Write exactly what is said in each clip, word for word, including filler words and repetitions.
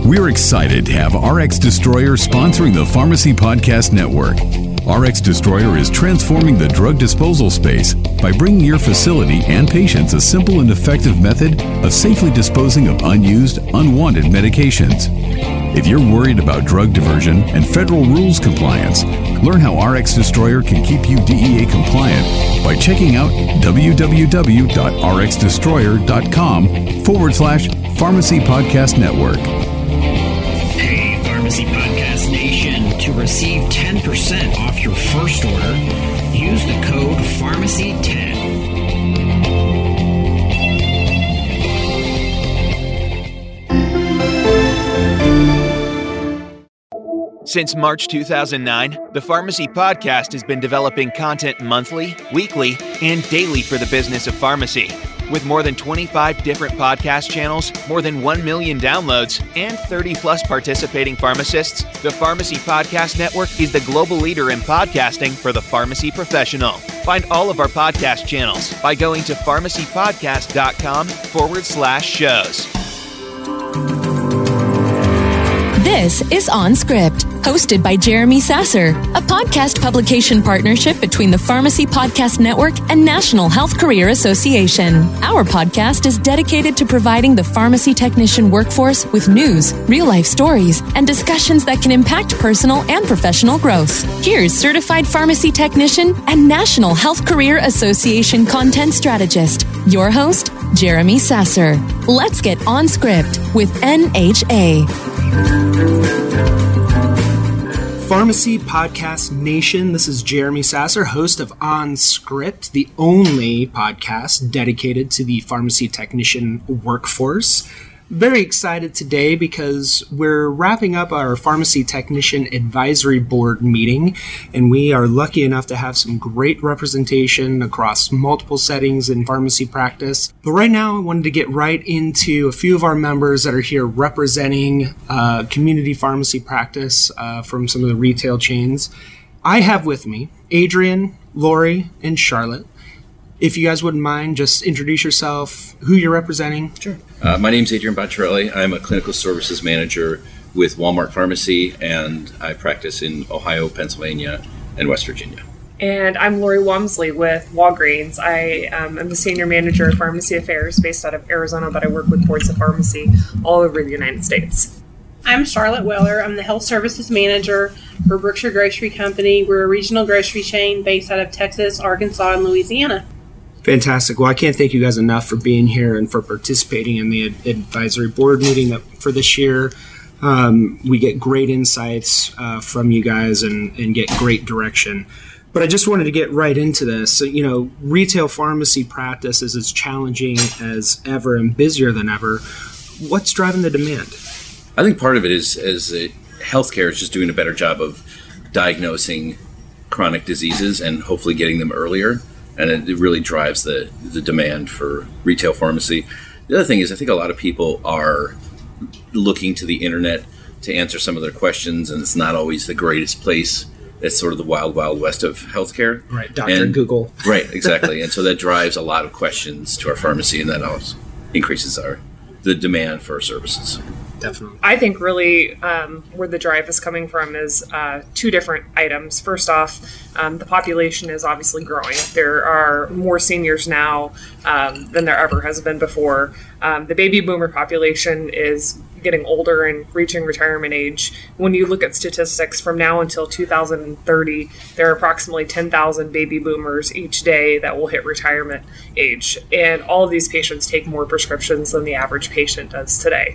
We're excited to have R X Destroyer sponsoring the Pharmacy Podcast Network. R X Destroyer is transforming the drug disposal space by bringing your facility and patients a simple and effective method of safely disposing of unused, unwanted medications. If you're worried about drug diversion and federal rules compliance, learn how R X Destroyer can keep you D E A compliant by checking out www.rxdestroyer.com forward slash Pharmacy Podcast Network. Hey, Pharmacy Podcast Nation, to receive ten percent off your first order, use the code Pharmacy ten. Since March two thousand nine, the Pharmacy Podcast has been developing content monthly, weekly, and daily for the business of pharmacy. With more than twenty-five different podcast channels, more than one million downloads, and thirty plus participating pharmacists, the Pharmacy Podcast Network is the global leader in podcasting for the pharmacy professional. Find all of our podcast channels by going to pharmacypodcast.com forward slash shows. This is On Script, hosted by Jeremy Sasser, a podcast publication partnership between the Pharmacy Podcast Network and National Health Career Association. Our podcast is dedicated to providing the pharmacy technician workforce with news, real-life stories, and discussions that can impact personal and professional growth. Here's certified pharmacy technician and National Health Career Association content strategist, your host, Jeremy Sasser. Let's get on script with N H A. Pharmacy Podcast Nation, this is Jeremy Sasser, host of On Script, the only podcast dedicated to the pharmacy technician workforce. Very excited today because we're wrapping up our Pharmacy Technician Advisory Board meeting, and we are lucky enough to have some great representation across multiple settings in pharmacy practice. But right now, I wanted to get right into a few of our members that are here representing uh, community pharmacy practice uh, from some of the retail chains. I have with me Adrian, Lori, and Charlotte. If you guys wouldn't mind, just introduce yourself, who you're representing. Sure. Uh, my name is Adrian Bacciarelli. I'm a clinical services manager with Walmart Pharmacy, and I practice in Ohio, Pennsylvania, and West Virginia. And I'm Lori Wamsley with Walgreens. I um, am the senior manager of pharmacy affairs based out of Arizona, but I work with boards of pharmacy all over the United States. I'm Charlotte Weller. I'm the health services manager for Brookshire Grocery Company. We're a regional grocery chain based out of Texas, Arkansas, and Louisiana. Fantastic. Well, I can't thank you guys enough for being here and for participating in the ad- advisory board meeting that for this year. Um, we get great insights uh, from you guys and, and get great direction. But I just wanted to get right into this. So, you know, retail pharmacy practice is as challenging as ever and busier than ever. What's driving the demand? I think part of it is, is that healthcare is just doing a better job of diagnosing chronic diseases and hopefully getting them earlier. And it really drives the, the demand for retail pharmacy. The other thing is I think a lot of people are looking to the internet to answer some of their questions, and it's not always the greatest place. It's sort of the wild, wild west of healthcare. Right, Doctor Google. Right, exactly. And so that drives a lot of questions to our pharmacy, and that also increases our the demand for our services. Definitely. I think really um, where the drive is coming from is uh, two different items. First off, um, the population is obviously growing. There are more seniors now um, than there ever has been before. Um, the baby boomer population is getting older and reaching retirement age. When you look at statistics from now until two thousand thirty, there are approximately ten thousand baby boomers each day that will hit retirement age. And all of these patients take more prescriptions than the average patient does today.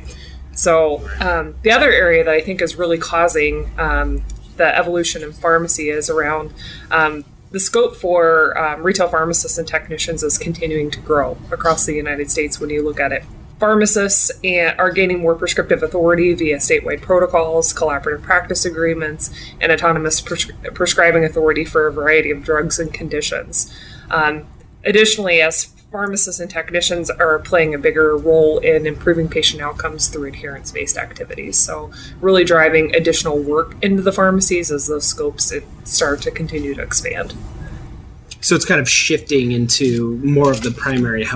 So um, the other area that I think is really causing um, the evolution in pharmacy is around um, the scope for um, retail pharmacists and technicians is continuing to grow across the United States when you look at it. Pharmacists are gaining more prescriptive authority via statewide protocols, collaborative practice agreements, and autonomous pres- prescribing authority for a variety of drugs and conditions. Um, additionally, as pharmacists and technicians are playing a bigger role in improving patient outcomes through adherence-based activities. So really driving additional work into the pharmacies as those scopes start to continue to expand. So it's kind of shifting into more of the primary health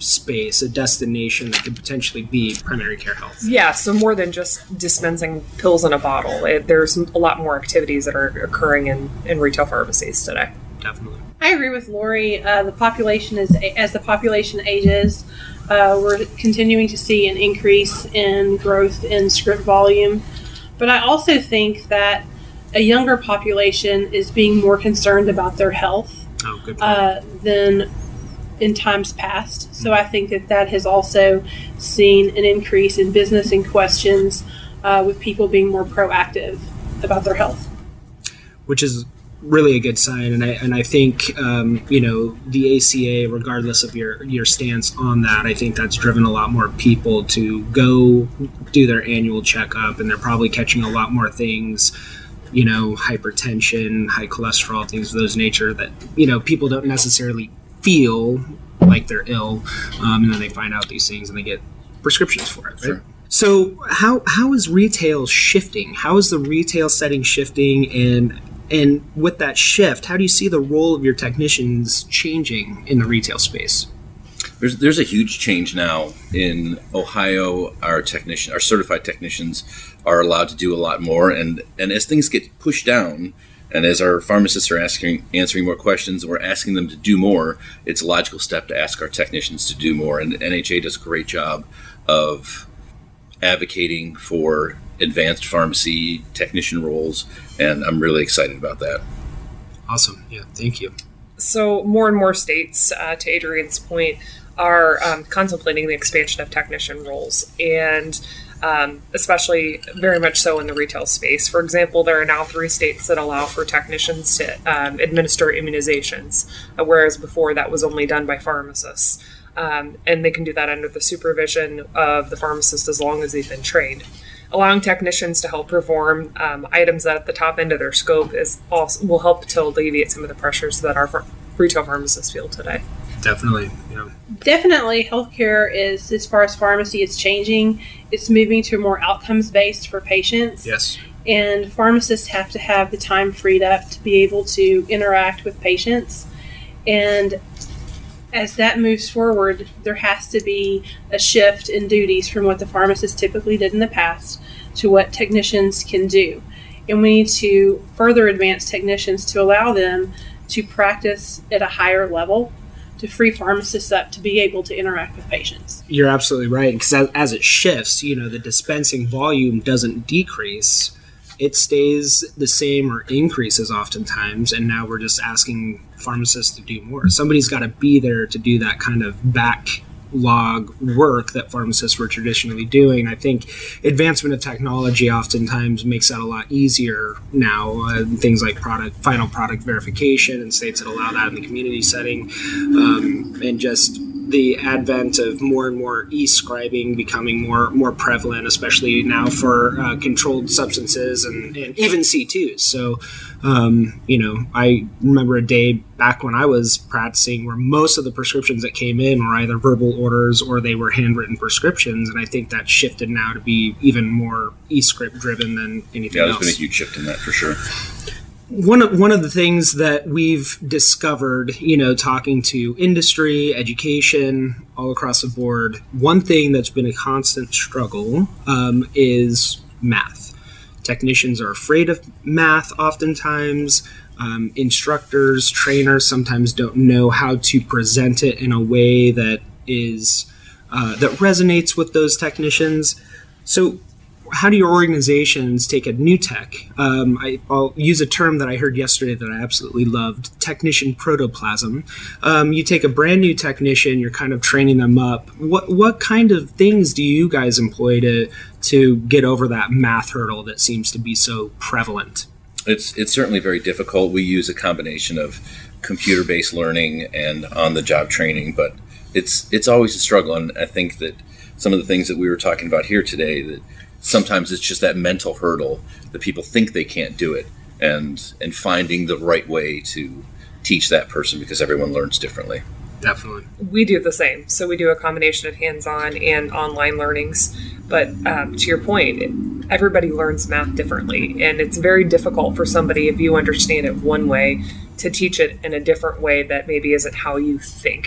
space, a destination that could potentially be primary care health. Yeah, so more than just dispensing pills in a bottle. It, there's a lot more activities that are occurring in, in retail pharmacies today. Definitely. I agree with Lori. Uh, the population is, as the population ages, uh, we're continuing to see an increase in growth in script volume. But I also think that a younger population is being more concerned about their health oh, good uh, than in times past. So I think that that has also seen an increase in business and questions uh, with people being more proactive about their health. Which is really a good sign, and I and I think um, you know the A C A, regardless of your your stance on that, I think that's driven a lot more people to go do their annual checkup, and they're probably catching a lot more things, you know, hypertension, high cholesterol, things of those nature that you know people don't necessarily feel like they're ill, um, and then they find out these things and they get prescriptions for it. Right? Sure. So how how is retail shifting? How is the retail setting shifting, and And with that shift, how do you see the role of your technicians changing in the retail space? There's there's a huge change now in Ohio. Our technician, our certified technicians, are allowed to do a lot more, and, and as things get pushed down, and as our pharmacists are asking answering more questions, and we're asking them to do more, it's a logical step to ask our technicians to do more. And N H A does a great job of advocating for advanced pharmacy technician roles, and I'm really excited about that. Awesome. Yeah, thank you. So more and more states, uh, to Adrian's point, are um, contemplating the expansion of technician roles, and um, especially very much so in the retail space. For example, there are now three states that allow for technicians to um, administer immunizations, uh, whereas before that was only done by pharmacists. Um, and they can do that under the supervision of the pharmacist as long as they've been trained. Allowing technicians to help perform um, items that at the top end of their scope is also will help to alleviate some of the pressures that our ph- retail pharmacists feel today. Definitely. Yeah. Definitely, healthcare is, as far as pharmacy is changing, it's moving to more outcomes-based for patients. Yes. And pharmacists have to have the time freed up to be able to interact with patients. And as that moves forward, there has to be a shift in duties from what the pharmacist typically did in the past to what technicians can do. And we need to further advance technicians to allow them to practice at a higher level, to free pharmacists up to be able to interact with patients. You're absolutely right, because as, as it shifts, you know, the dispensing volume doesn't decrease. It stays the same or increases oftentimes, and now we're just asking pharmacists to do more. Somebody's got to be there to do that kind of backlog work that pharmacists were traditionally doing. I think advancement of technology oftentimes makes that a lot easier now. Uh, things like product final product verification in states that allow that in the community setting, um, and just the advent of more and more e-scribing becoming more more prevalent, especially now for uh, controlled substances and, and even C twos. So, um, you know, I remember a day back when I was practicing where most of the prescriptions that came in were either verbal orders or they were handwritten prescriptions, and I think that shifted now to be even more e-script driven than anything yeah, else. Yeah, there's been a huge shift in that for sure. One of, one of the things that we've discovered, you know, talking to industry, education, all across the board, one thing that's been a constant struggle um, is math. Technicians are afraid of math oftentimes. Um, instructors, trainers sometimes don't know how to present it in a way that is uh, that resonates with those technicians. So how do your organizations take a new tech? Um, I, I'll use a term that I heard yesterday that I absolutely loved, technician protoplasm. Um, you take a brand new technician, you're kind of training them up. What what kind of things do you guys employ to to get over that math hurdle that seems to be so prevalent? It's it's certainly very difficult. We use a combination of computer-based learning and on-the-job training, but it's it's always a struggle. And I think that some of the things that we were talking about here today, that sometimes it's just that mental hurdle that people think they can't do it, and and finding the right way to teach that person, because everyone learns differently. Definitely. We do the same. So we do a combination of hands-on and online learnings. But um, to your point, everybody learns math differently. And it's very difficult for somebody, if you understand it one way, to teach it in a different way that maybe isn't how you think.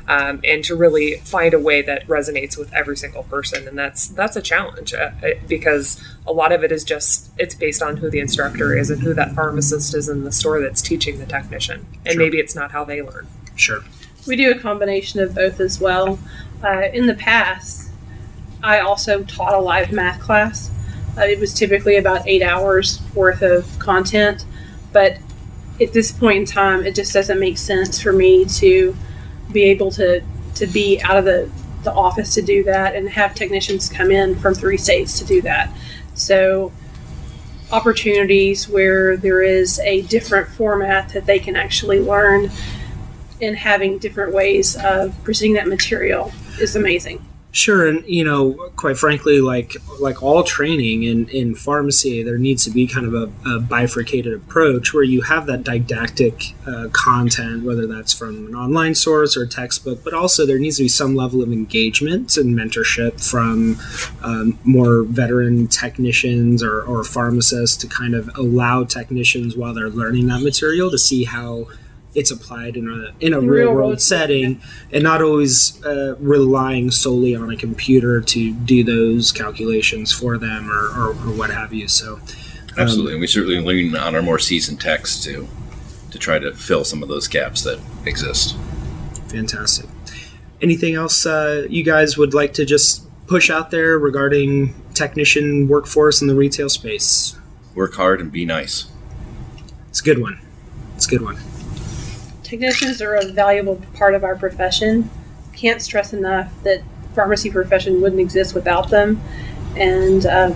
um, and to really find a way that resonates with every single person. And that's that's a challenge uh, because a lot of it is just, it's based on who the instructor is and who that pharmacist is in the store that's teaching the technician. And Sure. maybe it's not how they learn. Sure. We do a combination of both as well. Uh, in the past, I also taught a live math class. Uh, it was typically about eight hours worth of content, but at this point in time, it just doesn't make sense for me to be able to, to be out of the, the office to do that and have technicians come in from three states to do that. So opportunities where there is a different format that they can actually learn and having different ways of presenting that material is amazing. Sure, and you know, quite frankly, like like all training in, in pharmacy, there needs to be kind of a, a bifurcated approach where you have that didactic uh, content, whether that's from an online source or a textbook, but also there needs to be some level of engagement and mentorship from um, more veteran technicians or, or pharmacists to kind of allow technicians while they're learning that material to see how it's applied in a in a real, real world setting, and not always uh, relying solely on a computer to do those calculations for them or, or, or what have you. So, um, absolutely, and we certainly lean on our more seasoned techs to to try to fill some of those gaps that exist. Fantastic. Anything else uh, you guys would like to just push out there regarding technician workforce in the retail space? Work hard and be nice. It's a good one. It's a good one. Technicians are a valuable part of our profession. Can't stress enough that pharmacy profession wouldn't exist without them, and uh,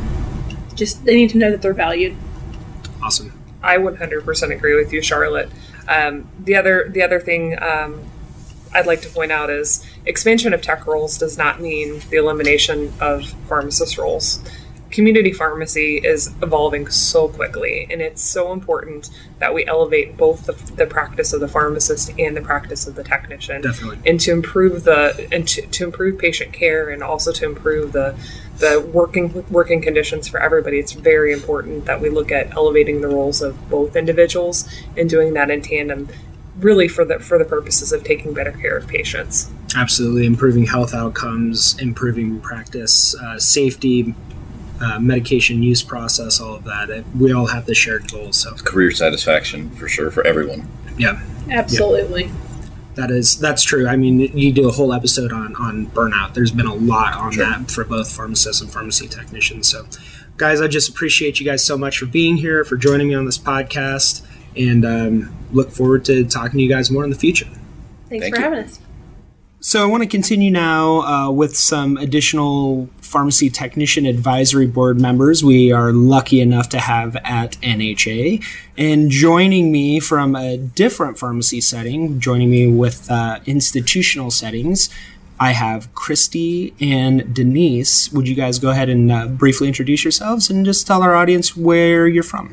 just they need to know that they're valued. Awesome. I one hundred percent agree with you, Charlotte. Um, the other the other thing um, I'd like to point out is expansion of tech roles does not mean the elimination of pharmacist roles. Community pharmacy is evolving so quickly, and it's so important that we elevate both the, the practice of the pharmacist and the practice of the technician. Definitely. And to improve the and to, to improve patient care, and also to improve the the working working conditions for everybody. It's very important that we look at elevating the roles of both individuals and doing that in tandem, really for the for the purposes of taking better care of patients. Absolutely, improving health outcomes, improving practice, uh, safety. Uh, medication use process, all of that. It, we all have the shared goals. So Career satisfaction for sure for everyone. Yeah, absolutely. Yeah. That is that's true. I mean, you do a whole episode on on burnout. There's been a lot on sure. that for both pharmacists and pharmacy technicians. So, guys, I just appreciate you guys so much for being here, for joining me on this podcast, and um, look forward to talking to you guys more in the future. Thanks Thank for you. having us. So I want to continue now uh, with some additional pharmacy technician advisory board members we are lucky enough to have at N H A. And joining me from a different pharmacy setting, joining me with uh, institutional settings, I have Christy and Denise. Would you guys go ahead and uh, briefly introduce yourselves and just tell our audience where you're from?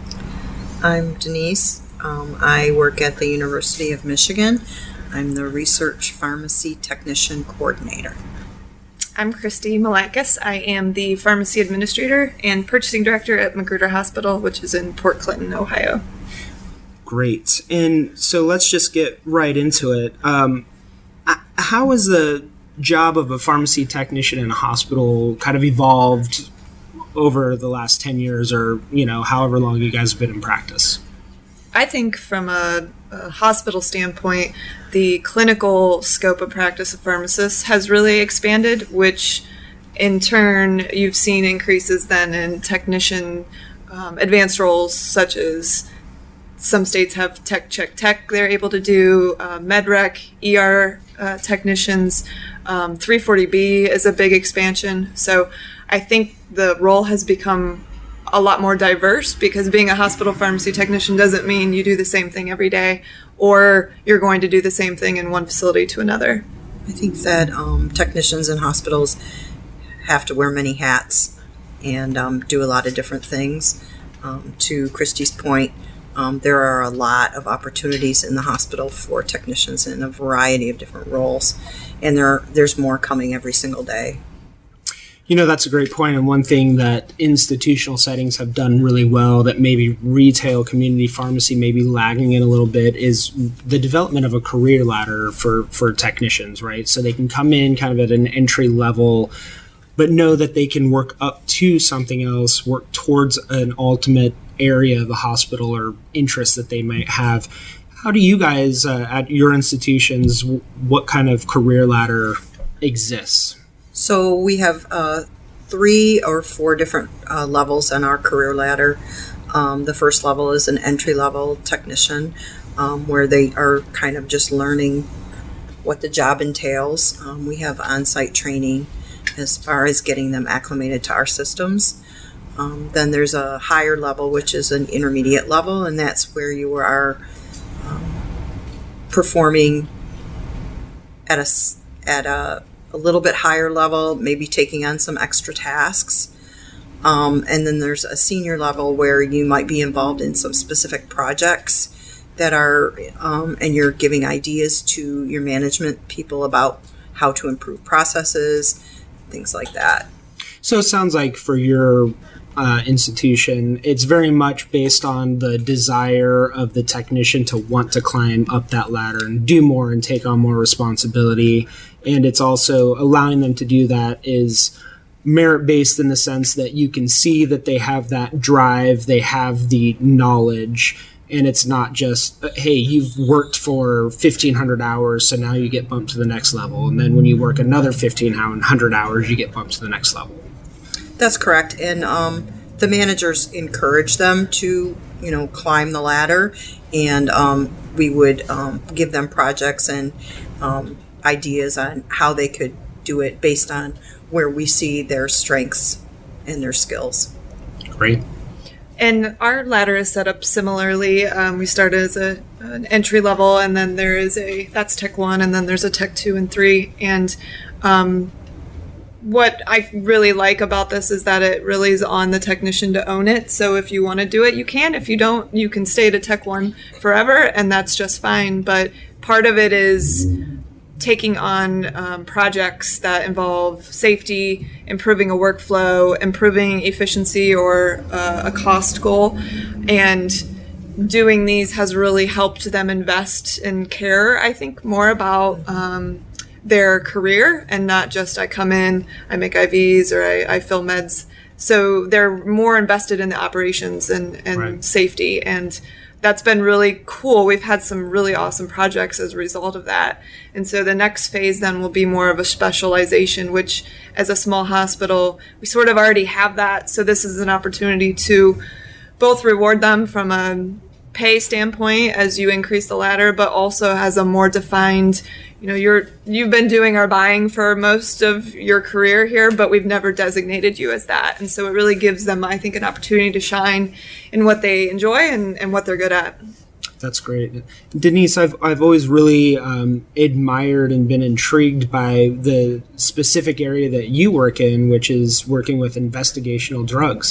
I'm Denise. Um, I work at the University of Michigan. I'm the Research Pharmacy Technician Coordinator. I'm Christy Malakis. I am the Pharmacy Administrator and Purchasing Director at Magruder Hospital, which is in Port Clinton, Ohio. Great. And so let's just get right into it. Um, how has the job of a pharmacy technician in a hospital kind of evolved over the last ten years or, you know, however long you guys have been in practice? I think from a, a hospital standpoint, the clinical scope of practice of pharmacists has really expanded, which in turn you've seen increases then in technician um, advanced roles, such as some states have tech check tech they're able to do, uh, medrec, E R uh, technicians, um, three forty B is a big expansion. So I think the role has become a lot more diverse, because being a hospital pharmacy technician doesn't mean you do the same thing every day, or you're going to do the same thing in one facility to another. I think that um, technicians in hospitals have to wear many hats and um, do a lot of different things. Um, to Christy's point, um, there are a lot of opportunities in the hospital for technicians in a variety of different roles, and there there's more coming every single day. You know, that's a great point. And one thing that institutional settings have done really well that maybe retail community pharmacy may be lagging in a little bit is the development of a career ladder for, for technicians, right? So they can come in kind of at an entry level, but know that they can work up to something else, work towards an ultimate area of the hospital or interest that they might have. How do you guys uh, at your institutions, what kind of career ladder exists? So we have uh, three or four different uh, levels on our career ladder. Um, the first level is an entry-level technician, um, where they are kind of just learning what the job entails. Um, we have on-site training as far as getting them acclimated to our systems. Um, then there's a higher level, which is an intermediate level, and that's where you are um, performing at a, at a a little bit higher level, maybe taking on some extra tasks. Um, and then there's a senior level where you might be involved in some specific projects that are, um, and you're giving ideas to your management people about how to improve processes, things like that. So it sounds like for your uh, institution, it's very much based on the desire of the technician to want to climb up that ladder and do more and take on more responsibility. And it's also allowing them to do that is merit-based in the sense that you can see that they have that drive, they have the knowledge, and it's not just, hey, you've worked for fifteen hundred hours, so now you get bumped to the next level. And then when you work another fifteen hundred hours, you get bumped to the next level. That's correct. And um, the managers encourage them to, you know, climb the ladder. And um, we would um, give them projects and um, ideas on how they could do it based on where we see their strengths and their skills. Great. And our ladder is set up similarly. Um, we started as a, an entry level, and then there is a, that's Tech one, and then there's a Tech two and three. And um, what I really like about this is that it really is on the technician to own it. So if you want to do it, you can. If you don't, you can stay to Tech one forever, and that's just fine. But part of it is taking on um, projects that involve safety, improving a workflow, improving efficiency or uh, a cost goal. And doing these has really helped them invest in care, I think, more about um, their career and not just I come in, I make I Vs or I, I fill meds. So they're more invested in the operations and, and right. safety. And that's been really cool. We've had some really awesome projects as a result of that. And so the next phase then will be more of a specialization, which as a small hospital, we sort of already have that. So this is an opportunity to both reward them from a pay standpoint as you increase the ladder, but also has a more defined, you know, you're, you've been doing our buying for most of your career here, but we've never designated you as that. And so it really gives them, I think, an opportunity to shine in what they enjoy and, and what they're good at. That's great. Denise, I've, I've always really um, admired and been intrigued by the specific area that you work in, which is working with investigational drugs.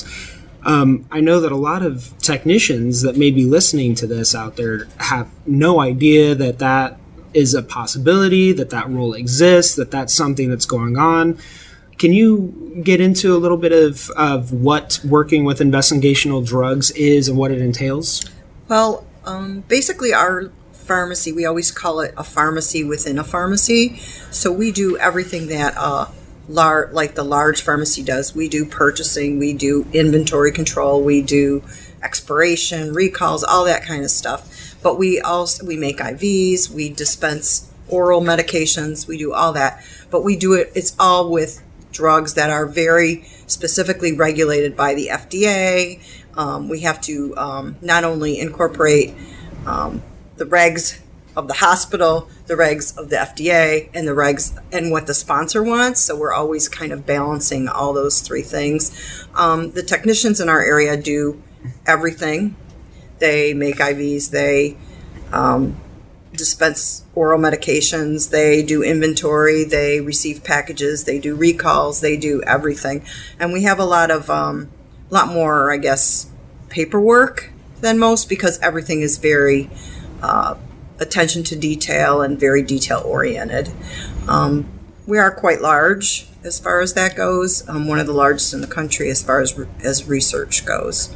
Um, I know that a lot of technicians that may be listening to this out there have no idea that that is a possibility, that that role exists, that that's something that's going on. Can you get into a little bit of, of what working with investigational drugs is and what it entails? Well, um, basically our pharmacy, we always call it a pharmacy within a pharmacy. So we do everything that uh, lar- like the large pharmacy does. We do purchasing, we do inventory control, we do expiration, recalls, all that kind of stuff. But we also, we make I Vs, we dispense oral medications, we do all that. But we do it, it's all with drugs that are very specifically regulated by the F D A. Um, we have to um, not only incorporate um, the regs of the hospital, the regs of the F D A, and the regs and what the sponsor wants. So we're always kind of balancing all those three things. Um, the technicians in our area do everything. They make I Vs, they um, dispense oral medications, they do inventory, they receive packages, they do recalls, they do everything. And we have a lot of, um, lot more, I guess, paperwork than most because everything is very uh, attention to detail and very detail oriented. Um, we are quite large as far as that goes, um, one of the largest in the country as far as as research goes.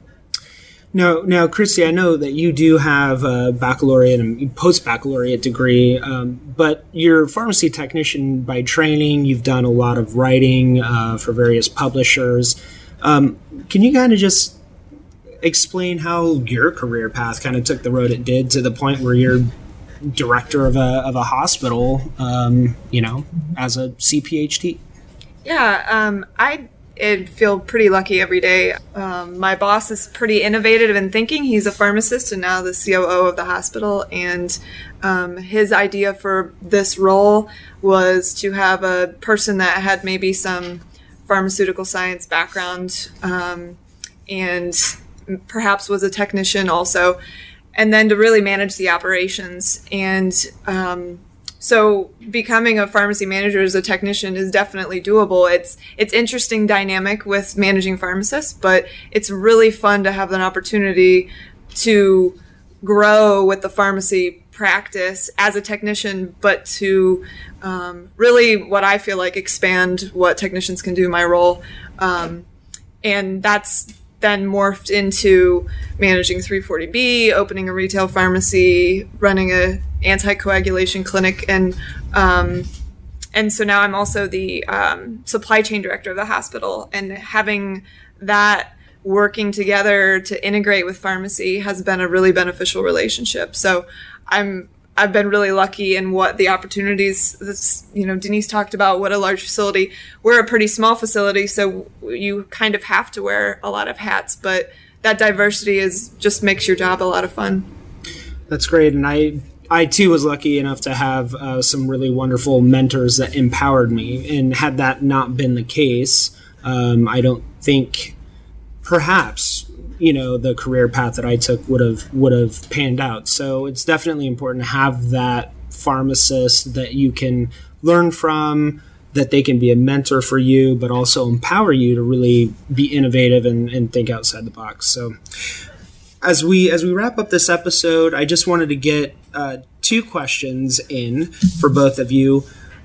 Now, now, Christy, I know that you do have a baccalaureate and post-baccalaureate degree, um, but you're a pharmacy technician by training. You've done a lot of writing uh, for various publishers. Um, can you kind of just explain how your career path kind of took the road it did to the point where you're director of a of a hospital, um, you know, as a C P H T? Yeah, um, I I feel pretty lucky every day. Um, my boss is pretty innovative in thinking. He's a pharmacist and now the C O O of the hospital. And um, his idea for this role was to have a person that had maybe some pharmaceutical science background um, and perhaps was a technician also, and then to really manage the operations. And um, So becoming a pharmacy manager as a technician is definitely doable. It's it's interesting dynamic with managing pharmacists, but it's really fun to have an opportunity to grow with the pharmacy practice as a technician, but to um, really what I feel like expand what technicians can do in my role. Um, and that's then morphed into managing three forty B, opening a retail pharmacy, running a anticoagulation clinic, and um, and so now I'm also the um, supply chain director of the hospital, and having that working together to integrate with pharmacy has been a really beneficial relationship. So I'm I've been really lucky in what the opportunities, this, you know, Denise talked about what a large facility. We're a pretty small facility, so you kind of have to wear a lot of hats, but that diversity is just makes your job a lot of fun. That's great. And I, I too was lucky enough to have uh, some really wonderful mentors that empowered me. And had that not been the case, um, I don't think perhaps you know, the career path that I took would have would have panned out. So it's definitely important to have that pharmacist that you can learn from, that they can be a mentor for you, but also empower you to really be innovative and, and think outside the box. So as we as we wrap up this episode, I just wanted to get uh, two questions in for both of you.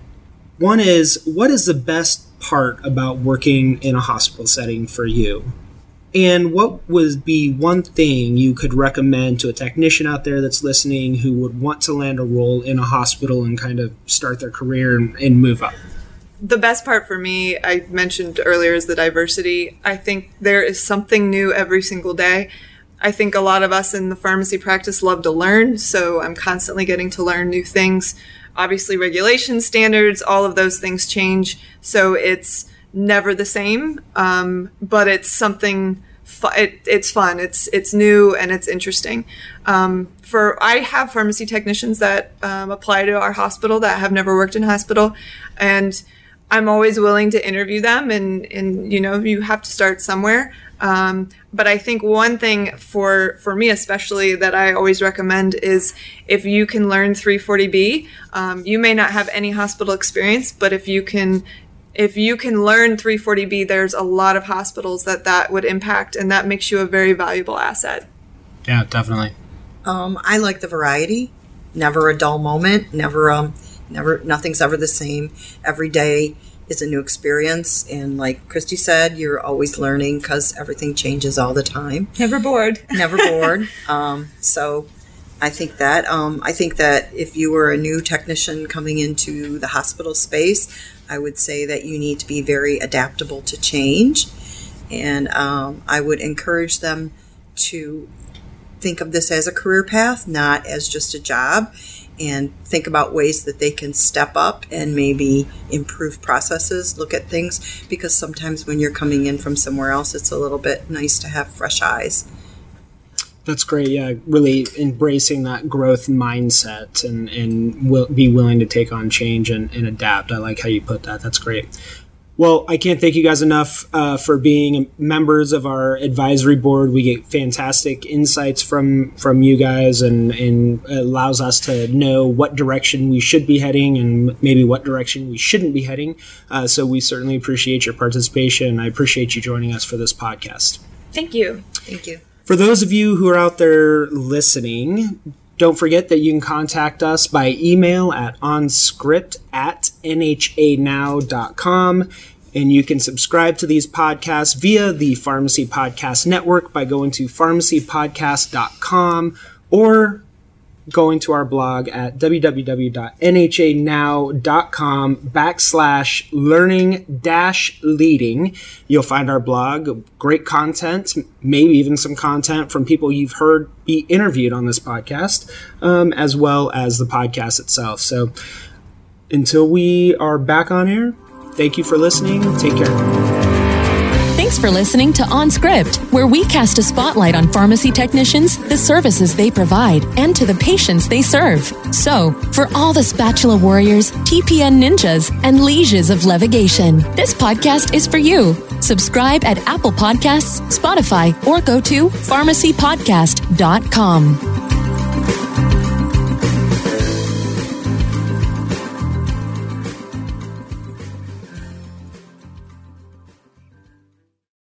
One is, what is the best part about working in a hospital setting for you? And what would be one thing you could recommend to a technician out there that's listening who would want to land a role in a hospital and kind of start their career and, and move up? The best part for me, I mentioned earlier, is the diversity. I think there is something new every single day. I think a lot of us in the pharmacy practice love to learn, so I'm constantly getting to learn new things. Obviously, regulation standards, all of those things change, so it's never the same, um, but it's something. Fu- it, it's fun. It's it's new and it's interesting. Um, for I have pharmacy technicians that um, apply to our hospital that have never worked in hospital, and I'm always willing to interview them. And and you know you have to start somewhere. Um, but I think one thing for for me especially that I always recommend is if you can learn three forty B. Um, you may not have any hospital experience, but if you can. If you can learn three forty B, there's a lot of hospitals that that would impact, and that makes you a very valuable asset. Yeah, definitely. Um, I like the variety. Never a dull moment. Never, um, never. Nothing's ever the same. Every day is a new experience, and like Christy said, you're always learning because everything changes all the time. Never bored. Never bored. Um, so. I think that um, I think that if you were a new technician coming into the hospital space, I would say that you need to be very adaptable to change, and um, I would encourage them to think of this as a career path, not as just a job, and think about ways that they can step up and maybe improve processes, look at things, because sometimes when you're coming in from somewhere else, it's a little bit nice to have fresh eyes. That's great. Yeah, really embracing that growth mindset and, and will be willing to take on change and, and adapt. I like how you put that. That's great. Well, I can't thank you guys enough uh, for being members of our advisory board. We get fantastic insights from, from you guys, and, and allows us to know what direction we should be heading and maybe what direction we shouldn't be heading. Uh, so we certainly appreciate your participation. I appreciate you joining us for this podcast. Thank you. Thank you. For those of you who are out there listening, don't forget that you can contact us by email at onscript at n h a now dot com. And you can subscribe to these podcasts via the Pharmacy Podcast Network by going to pharmacy podcast dot com or going to our blog at w w w dot n h a now dot com backslash learning dash leading. You'll find our blog, great content, maybe even some content from people you've heard be interviewed on this podcast, um, as well as the podcast itself. So until we are back on air, thank you for listening. Take care. Thanks for listening to On Script, where we cast a spotlight on pharmacy technicians, the services they provide, and to the patients they serve. So, for all the spatula warriors, T P N ninjas, and lieges of levigation, this podcast is for you. Subscribe at Apple Podcasts, Spotify, or go to pharmacy podcast dot com.